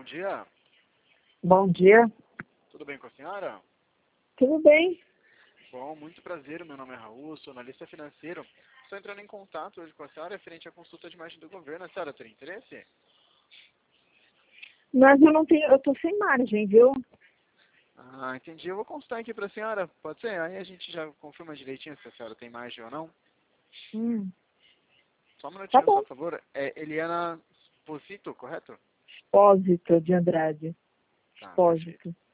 bom dia. Bom dia. Tudo bem com a senhora? Tudo bem? Bom, muito prazer. Meu nome é Raul, sou analista financeiro. Estou entrando em contato hoje com a senhora referente à consulta de margem do governo. A senhora tem interesse? Mas eu tô sem margem, viu? Ah, entendi. Eu vou consultar aqui para a senhora. Pode ser? Aí a gente já confirma direitinho se a senhora tem margem ou não. Hum, Só um tá minutinho, bom. por favor. É Eliana Posito, correto? Expósito de Andrade. Tá, perfeito. Expósito.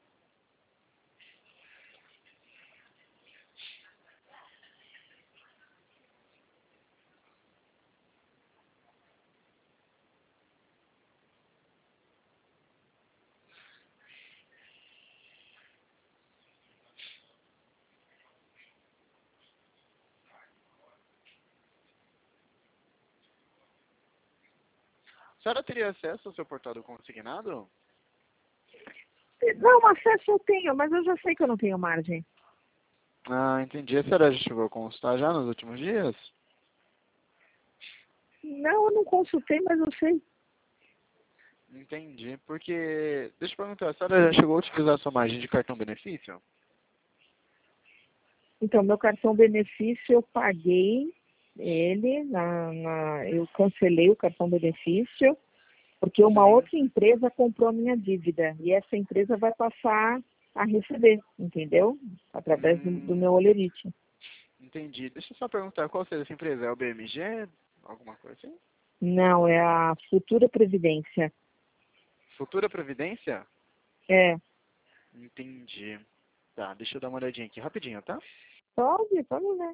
A senhora teria acesso ao seu portal do consignado? Não, acesso eu tenho, mas eu já sei que eu não tenho margem. Ah, entendi. A senhora já chegou a consultar já nos últimos dias? Não, eu não consultei, mas eu sei. Entendi. Porque, deixa eu perguntar, a senhora já chegou a utilizar a sua margem de cartão benefício? Então, meu cartão benefício eu paguei ele, eu cancelei o cartão benefício, porque uma Sim. outra empresa comprou a minha dívida. E essa empresa vai passar a receber, entendeu? Através do meu Olerite. Entendi. Deixa eu só perguntar, qual seria essa empresa? É o BMG? Alguma coisa assim? Não, é a Futura Previdência. Futura Previdência? É, Entendi. Tá, deixa eu dar uma olhadinha aqui rapidinho, tá? pode ver.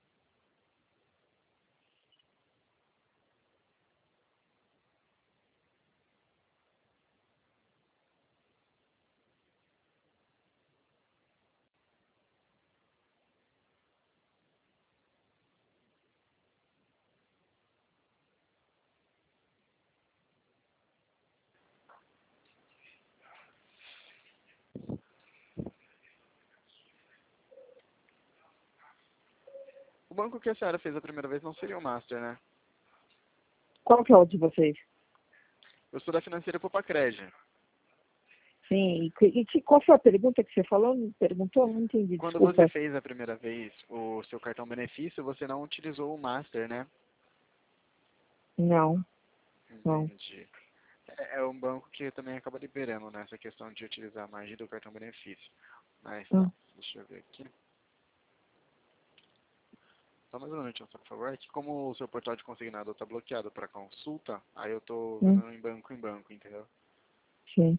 O banco que a senhora fez a primeira vez não seria o Master, né? Qual que é o de vocês? Eu sou da financeira Popacred. Sim, qual foi a pergunta que você falou? Me perguntou? Não entendi, Quando você desculpa. fez a primeira vez o seu cartão benefício, você não utilizou o Master, né? Não, não. Entendi. É um banco que também acaba liberando nessa questão de utilizar a margem do cartão benefício. Mas tá, Hum. deixa eu ver aqui. Só mais um minutinho, só, por favor. É que como o seu portal de consignado está bloqueado para consulta, aí eu tô Hum, vendo em banco, entendeu? sim.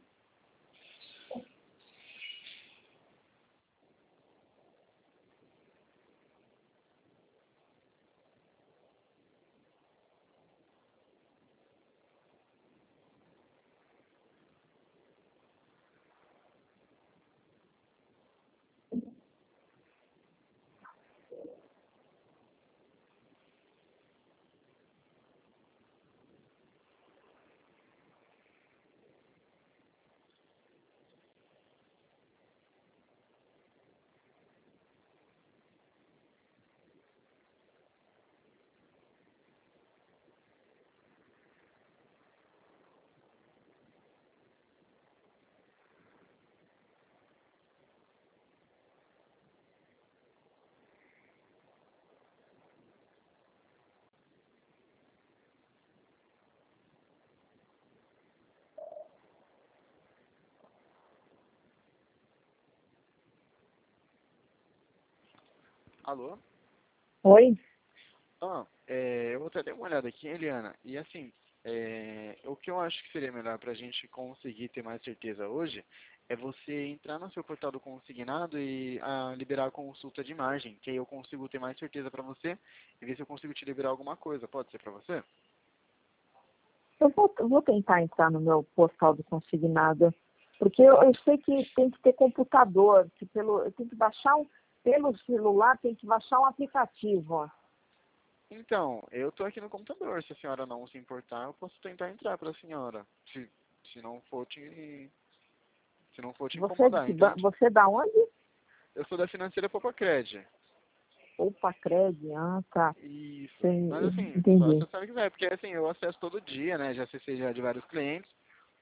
Alô? Oi? Eu vou até dar uma olhada aqui, Eliana. E assim, o que eu acho que seria melhor para a gente conseguir ter mais certeza hoje é você entrar no seu portal do consignado e liberar a consulta de margem, que aí eu consigo ter mais certeza para você e ver se eu consigo te liberar alguma coisa. Pode ser para você? Eu vou tentar entrar no meu postal do consignado, porque eu sei que tem que ter computador, eu tenho que baixar pelo celular, tem que baixar um aplicativo. Então, eu tô aqui no computador. Se a senhora não se importar, eu posso tentar entrar para a senhora. Se, se não for te, se não for te Você, incomodar, entende? você da onde? Eu sou da financeira Popacred. Opa, Cred, tá. Isso. Mas Sim, assim, só se entendi. a senhora quiser, porque assim, eu acesso todo dia, né? Já acessei já de vários clientes.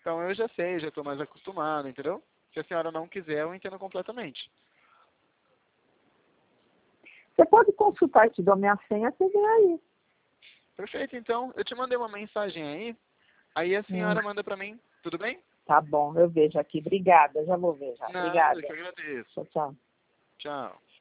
Então eu já sei, já estou mais acostumado, entendeu? Se a senhora não quiser, eu entendo completamente. Você pode consultar, te dou minha senha, você vê aí. Perfeito, então. Eu te mandei uma mensagem aí a senhora Hum, manda para mim, tudo bem? tá bom, eu vejo aqui. Obrigada, já vou ver já. Nada, Obrigada. que eu agradeço. Tchau, tchau. Tchau.